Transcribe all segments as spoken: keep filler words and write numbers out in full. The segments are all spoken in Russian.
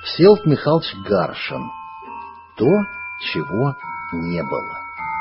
Всеволод Михайлович Гаршин. То, чего не было.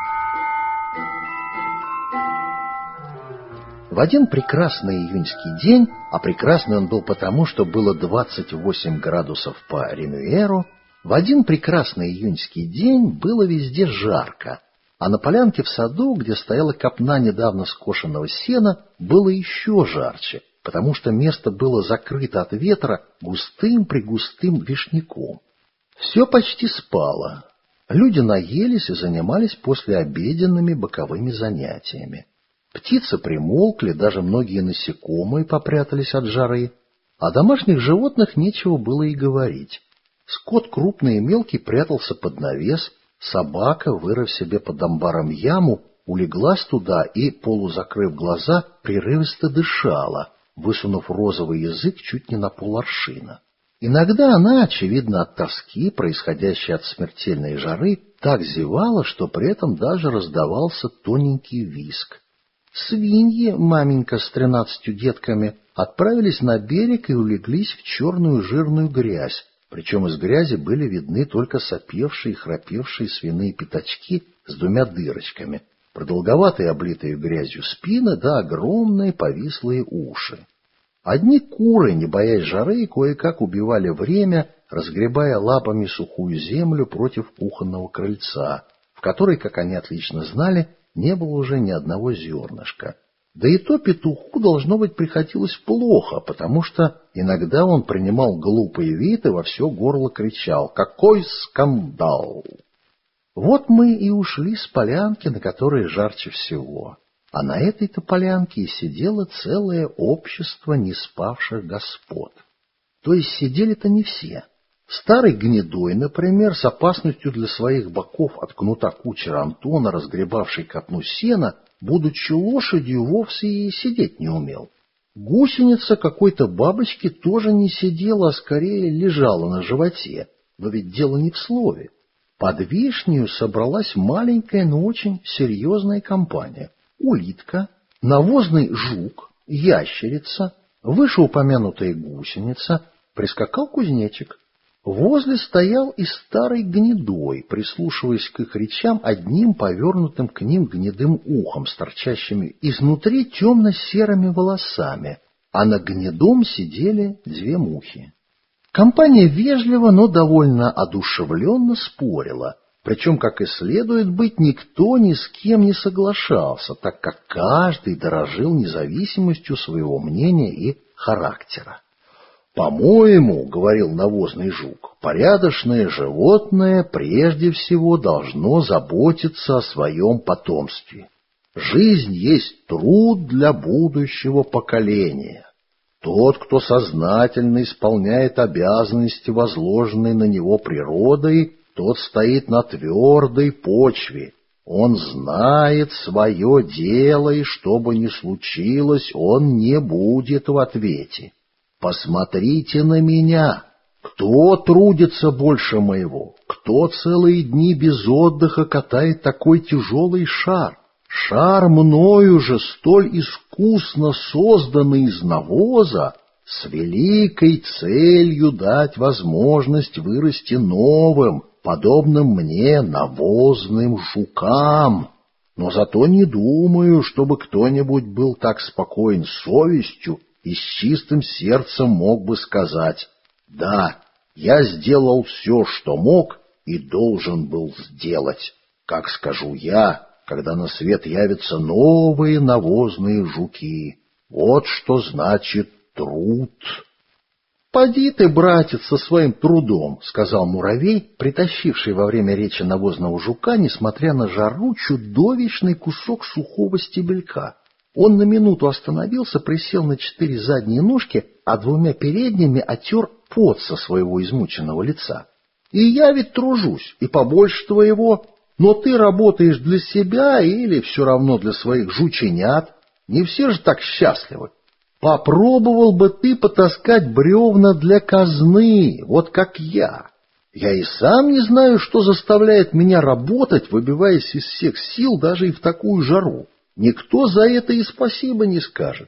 В один прекрасный июньский день, а прекрасный он был потому, что было двадцать восемь градусов по Ремюэру, в один прекрасный июньский день было везде жарко, а на полянке в саду, где стояла копна недавно скошенного сена, было еще жарче, потому что место было закрыто от ветра густым-пригустым вишняком. Все почти спало. Люди наелись и занимались послеобеденными боковыми занятиями. Птицы примолкли, даже многие насекомые попрятались от жары, а домашних животных нечего было и говорить. Скот крупный и мелкий прятался под навес, собака, вырыв себе под амбаром яму, улеглась туда и, полузакрыв глаза, прерывисто дышала, высунув розовый язык чуть не на поларшина. Иногда она, очевидно от тоски, происходящей от смертельной жары, так зевала, что при этом даже раздавался тоненький визг. Свиньи, маменька с тринадцатью детками, отправились на берег и улеглись в черную жирную грязь, причем из грязи были видны только сопевшие и храпевшие свиные пятачки с двумя дырочками, продолговатые облитые грязью спины да огромные повислые уши. Одни куры, не боясь жары, кое-как убивали время, разгребая лапами сухую землю против кухонного крыльца, в которой, как они отлично знали, не было уже ни одного зернышка. Да и то петуху, должно быть, приходилось плохо, потому что иногда он принимал глупый вид и во все горло кричал: «Какой скандал!». Вот мы и ушли с полянки, на которой жарче всего. А на этой-то полянке и сидело целое общество неспавших господ. То есть сидели-то не все. Старый гнедой, например, с опасностью для своих боков от кнута кучера Антона, разгребавший копну сена, будучи лошадью, вовсе и сидеть не умел. Гусеница какой-то бабочки тоже не сидела, а скорее лежала на животе. Но ведь дело не в слове. Под вишнею собралась маленькая, но очень серьезная компания. Улитка, навозный жук, ящерица, вышеупомянутая гусеница, прискакал кузнечик. Возле стоял и старый гнедой, прислушиваясь к их речам одним повернутым к ним гнедым ухом, с торчащими изнутри темно-серыми волосами, а на гнедом сидели две мухи. Компания вежливо, но довольно одушевленно спорила, причем, как и следует быть, никто ни с кем не соглашался, так как каждый дорожил независимостью своего мнения и характера. «По-моему, — говорил навозный жук, — порядочное животное прежде всего должно заботиться о своем потомстве. Жизнь есть труд для будущего поколения. Тот, кто сознательно исполняет обязанности, возложенные на него природой, тот стоит на твердой почве. Он знает свое дело, и что бы ни случилось, он не будет в ответе. Посмотрите на меня. Кто трудится больше моего? Кто целые дни без отдыха катает такой тяжелый шар? Шар мною же столь искусно созданный из навоза, с великой целью дать возможность вырасти новым, подобным мне навозным жукам. Но зато не думаю, чтобы кто-нибудь был так спокоен совестью и с чистым сердцем мог бы сказать: да, я сделал все, что мог и должен был сделать, как скажу я, когда на свет явятся новые навозные жуки. Вот что значит труд. «Поди ты, братец, со своим трудом», — сказал муравей, притащивший во время речи навозного жука, несмотря на жару, чудовищный кусок сухого стебелька. Он на минуту остановился, присел на четыре задние ножки, а двумя передними отер пот со своего измученного лица. «И я ведь тружусь, и побольше твоего, но ты работаешь для себя или все равно для своих жученят. Не все же так счастливы. Попробовал бы ты потаскать бревна для казны, вот как я. Я и сам не знаю, что заставляет меня работать, выбиваясь из всех сил даже и в такую жару. Никто за это и спасибо не скажет.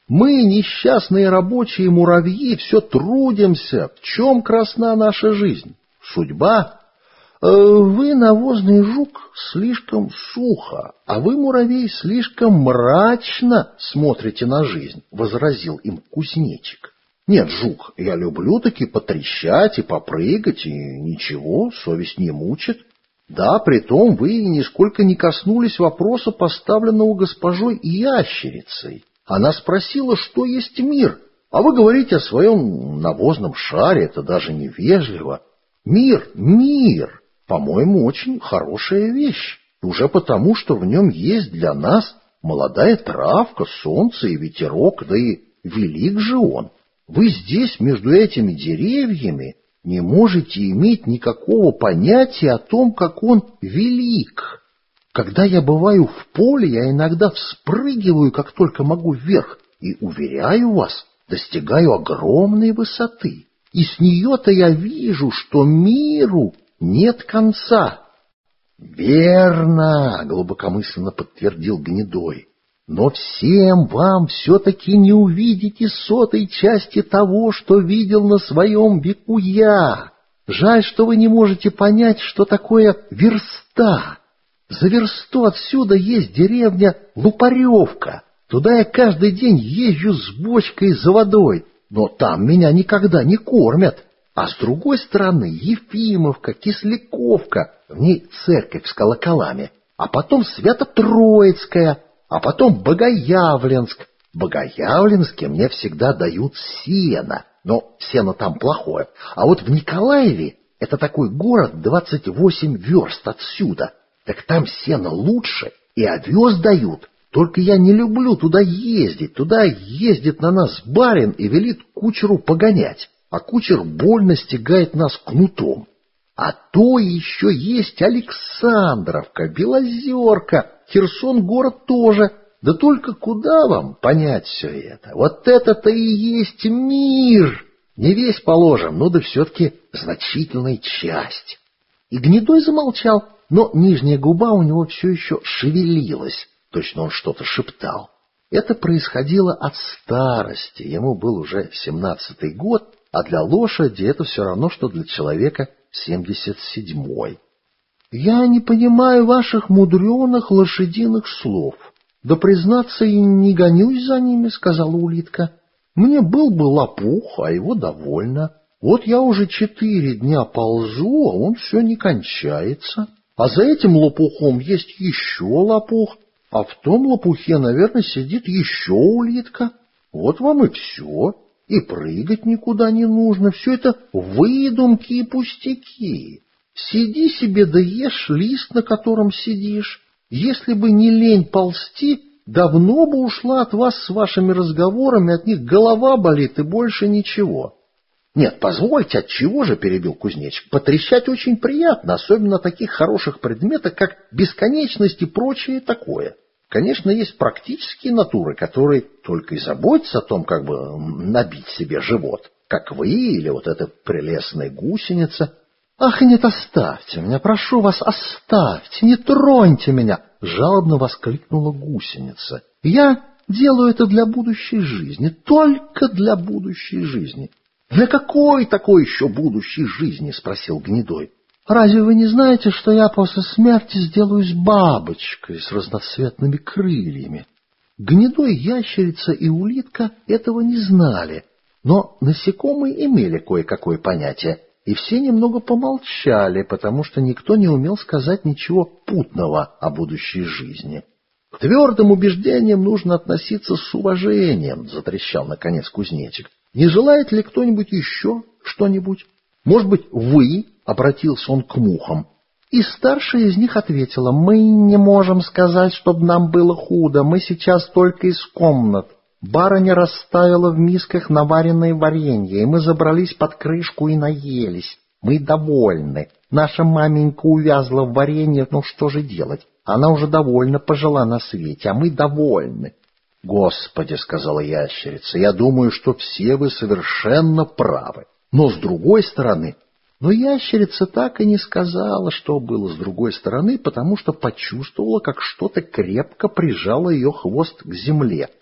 Мы, несчастные рабочие муравьи, все трудимся. В чем красна наша жизнь? Судьба? Э, вы, навозный жук, слишком сухо, а вы, муравей, слишком мрачно смотрите на жизнь, — возразил им кузнечик. Нет, жук, я люблю таки потрещать и попрыгать, и ничего, совесть не мучит. Да, притом вы нисколько не коснулись вопроса, поставленного госпожой ящерицей. Она спросила, что есть мир, а вы говорите о своем навозном шаре, это даже невежливо. Мир, мир, по-моему, очень хорошая вещь, уже потому, что в нем есть для нас молодая травка, солнце и ветерок, да и велик же он. Вы здесь, между этими деревьями, не можете иметь никакого понятия о том, как он велик. Когда я бываю в поле, я иногда вспрыгиваю, как только могу, вверх, и, уверяю вас, достигаю огромной высоты. И с нее-то я вижу, что миру нет конца. — Верно, — глубокомысленно подтвердил Гнедой. — Но всем вам все-таки не увидите сотой части того, что видел на своем веку я. Жаль, что вы не можете понять, что такое верста. За версту отсюда есть деревня Лупаревка. Туда я каждый день езжу с бочкой за водой, но там меня никогда не кормят. А с другой стороны Ефимовка, Кисляковка, в ней церковь с колоколами, а потом Свято-Троицкая, а потом Богоявленск. В Богоявленске мне всегда дают сено, но сено там плохое. А вот в Николаеве, это такой город двадцать восемь верст отсюда, так там сено лучше и овес дают. Только я не люблю туда ездить. Туда ездит на нас барин и велит кучеру погонять, а кучер больно стегает нас кнутом. А то еще есть Александровка, Белозерка, Херсон город тоже. Да только куда вам понять все это? Вот это-то и есть мир. Не весь положим, но да все-таки значительная часть. И Гнедой замолчал, но нижняя губа у него все еще шевелилась. Точно он что-то шептал. Это происходило от старости. Ему был уже семнадцатый год, а для лошади это все равно, что для человека семьдесят седьмой. — Я не понимаю ваших мудреных лошадиных слов. Да, признаться, и не гонюсь за ними, — сказала улитка. — Мне был бы лопух, а его довольно. Вот я уже четыре дня ползу, а он все не кончается. А за этим лопухом есть еще лопух, а в том лопухе, наверное, сидит еще улитка. Вот вам и все. И прыгать никуда не нужно. Все это выдумки и пустяки. Сиди себе да ешь лист, на котором сидишь. Если бы не лень ползти, давно бы ушла от вас с вашими разговорами, от них голова болит и больше ничего. — Нет, позвольте, отчего же, — перебил кузнечик, — потрещать очень приятно, особенно на таких хороших предметах, как бесконечность и прочее такое. Конечно, есть практические натуры, которые только и заботятся о том, как бы набить себе живот, как вы или вот эта прелестная гусеница. — Ах, нет, оставьте меня, прошу вас, оставьте, не троньте меня! — жалобно воскликнула гусеница. — Я делаю это для будущей жизни, только для будущей жизни. — Для какой такой еще будущей жизни? — спросил Гнедой. — Разве вы не знаете, что я после смерти сделаюсь бабочкой с разноцветными крыльями? Гнедой, ящерица и улитка этого не знали, но насекомые имели кое-какое понятие, и все немного помолчали, потому что никто не умел сказать ничего путного о будущей жизни. — К твердым убеждениям нужно относиться с уважением, — затрещал наконец кузнечик. — Не желает ли кто-нибудь еще что-нибудь? Может быть, вы? — обратился он к мухам. И старшая из них ответила: — Мы не можем сказать, чтобы нам было худо, мы сейчас только из комнат. Барыня расставила в мисках наваренное варенье, и мы забрались под крышку и наелись. Мы довольны. Наша маменька увязла в варенье, ну что же делать? Она уже довольно пожила на свете, а мы довольны. — Господи, — сказала ящерица, — я думаю, что все вы совершенно правы. Но с другой стороны... Но ящерица так и не сказала, что было с другой стороны, потому что почувствовала, как что-то крепко прижало ее хвост к земле.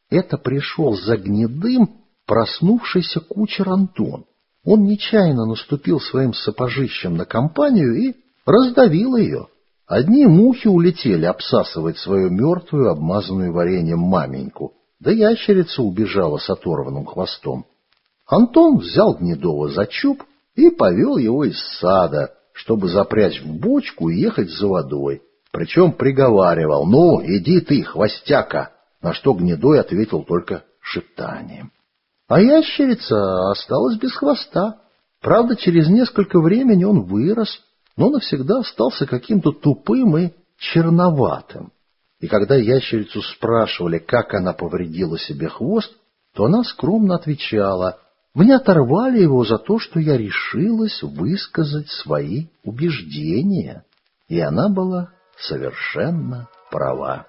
Это пришел за гнедым проснувшийся кучер Антон. Он нечаянно наступил своим сапожищем на компанию и раздавил ее. Одни мухи улетели обсасывать свою мертвую, обмазанную вареньем маменьку, да ящерица убежала с оторванным хвостом. Антон взял Гнедого за чуб и повел его из сада, чтобы запрячь в бочку и ехать за водой. Причем приговаривал: «Ну, иди ты, хвостяка!» На что Гнедой ответил только шептанием. А ящерица осталась без хвоста. Правда, через несколько времени он вырос, но навсегда остался каким-то тупым и черноватым. И когда ящерицу спрашивали, как она повредила себе хвост, то она скромно отвечала: «Мне оторвали его за то, что я решилась высказать свои убеждения». И она была совершенно права.